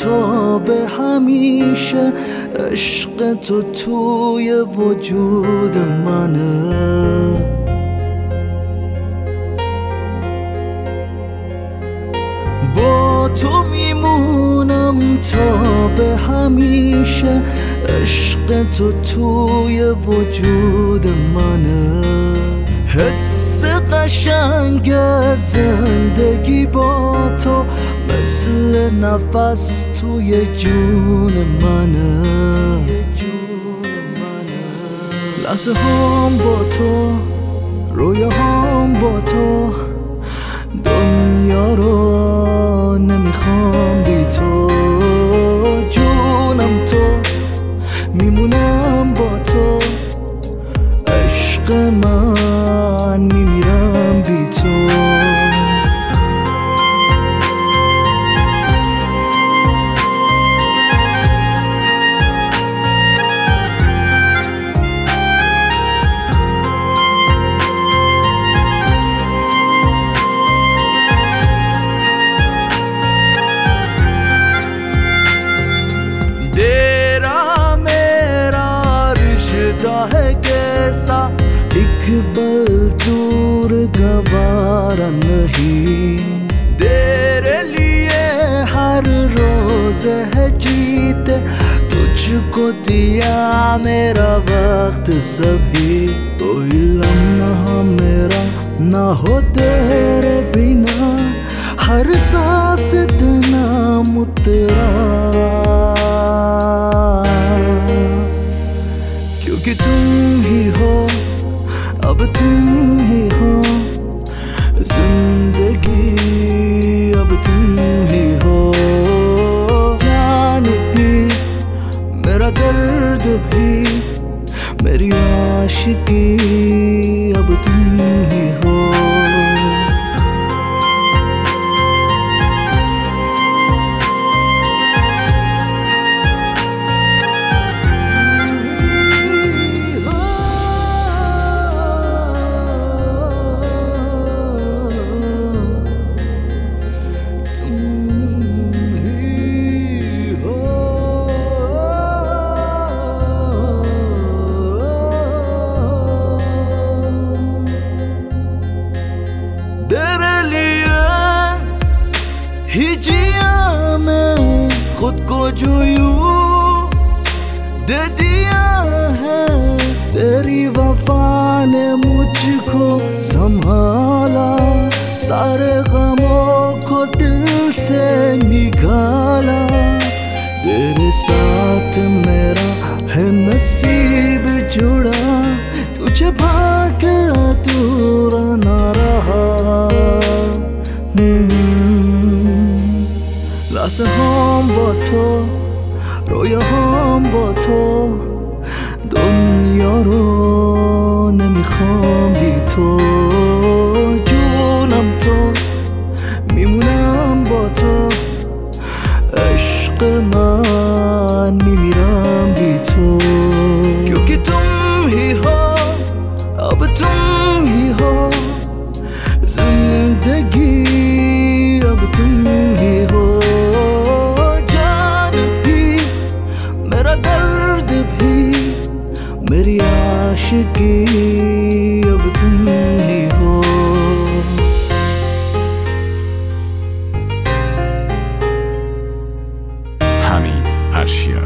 تا به همیشه عشق تو توی وجود منه. با تو میمونم تا به همیشه عشق تو توی وجود منه. حس قشنگ زندگی با تو مثل نفس توی جون منه. لحظه هام با تو، رویاهام با تو، دنیا رو نمیخوام بی تو. جونم تو، میمونم با تو، عشق من میمیرم بی تو. है कैसा एक पल दूर गवारा नहीं, तेरे लिए हर रोज है जीते, तुझको दिया मेरा वक्त सभी। कोई लम्हा मेरा ना हो तेरे बिना, हर सांस इतना मुतरा, क्योंकि तुम ही हो, अब तुम ही हो जिंदगी, अब तुम ही हो। जान भी, मेरा दर्द भी, मेरी आशिकी, अब तुम ही हो। ही जिया मैं खुद को जो यूं दे दिया है, तेरी वफा ने मुझको संभाला, सारे गमों को दिल से निकाला। तेरे साथ मेरा है नसीब जुड़ा, तुझे भाग्य अधूरा ना रहा। لحظه هم با تو، رویاهام با تو، دنیا رو نمیخوام بی تو. جونم تو، میمونم با تو، عشق من میمیرم بی تو. क्योंकि तुम ही हो, अब तुम ही हो जिंदगी, अब तुम ही हो। दर्द भी, मेरी आशिकी, अब तुम ही हो। حمید ارشیا.